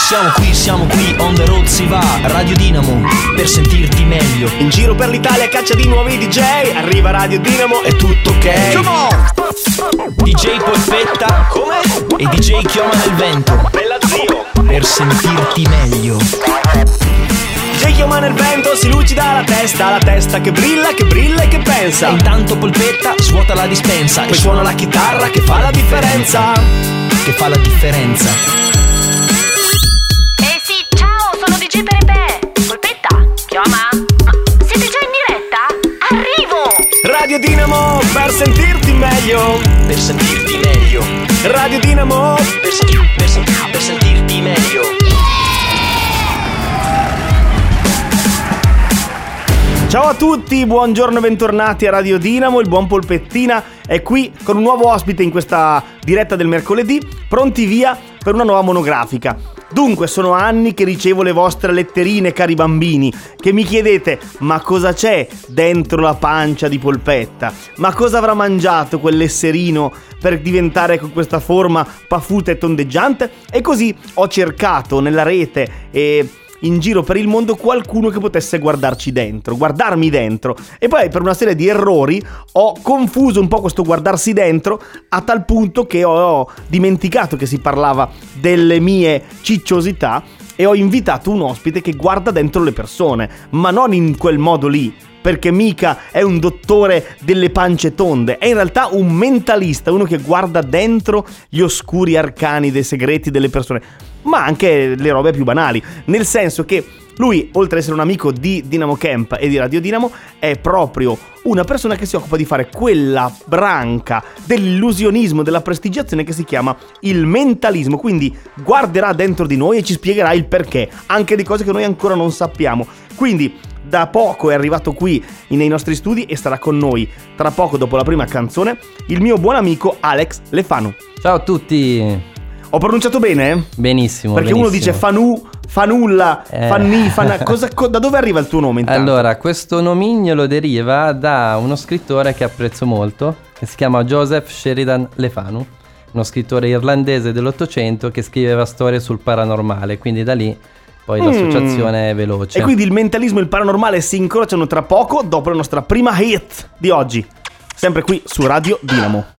Siamo qui, on the road si va. Radio Dinamo, per sentirti meglio. In giro per l'Italia caccia di nuovi DJ. Arriva Radio Dinamo, è tutto ok. Come on! DJ Polpetta. Come? E DJ Chioma nel vento. Bella zio. Per sentirti meglio. DJ Chioma nel vento, si lucida la testa che brilla e che pensa. E intanto Polpetta svuota la dispensa. Poi suona la chitarra che fa la differenza. Che fa la differenza. Sì, ciao, sono DJ Pepe. Polpetta, Chioma? Siete già in diretta? Arrivo! Radio Dinamo, per sentirti meglio. Per sentirti meglio. Radio Dinamo, Per sentirti meglio. ciao a tutti, buongiorno e bentornati a Radio Dinamo. Il buon Polpettina è qui con un nuovo ospite in questa diretta del mercoledì, pronti via per una nuova monografica. Dunque, sono anni che ricevo le vostre letterine, cari bambini, che mi chiedete: ma cosa c'è dentro la pancia di Polpetta? Ma cosa avrà mangiato quell'esserino per diventare con questa forma paffuta e tondeggiante? E così ho cercato nella rete e in giro per il mondo qualcuno che potesse guardarmi dentro, e poi per una serie di errori ho confuso un po' questo guardarsi dentro, a tal punto che ho dimenticato che si parlava delle mie cicciosità e ho invitato un ospite che guarda dentro le persone, ma non in quel modo lì, perché mica è un dottore delle pance tonde, è in realtà un mentalista, uno che guarda dentro gli oscuri arcani dei segreti delle persone, ma anche le robe più banali, nel senso che lui, oltre ad essere un amico di Dinamo Camp e di Radio Dinamo, è proprio una persona che si occupa di fare quella branca dell'illusionismo, della prestigiazione che si chiama il mentalismo. Quindi guarderà dentro di noi e ci spiegherà il perché, anche di cose che noi ancora non sappiamo. Quindi da poco è arrivato qui nei nostri studi e sarà con noi tra poco, dopo la prima canzone, il mio buon amico Alex Lefanu. Ciao a tutti. Ho pronunciato bene? Benissimo. Perché benissimo. uno dice Fanu, Fanulla, Fanni, da dove arriva il tuo nome intanto? Allora, questo nomignolo deriva da uno scrittore che apprezzo molto, che si chiama Joseph Sheridan Le Fanu, uno scrittore irlandese dell'Ottocento che scriveva storie sul paranormale, quindi da lì poi l'associazione è veloce. E quindi il mentalismo e il paranormale si incrociano tra poco, dopo la nostra prima hit di oggi, sempre qui su Radio Dinamo.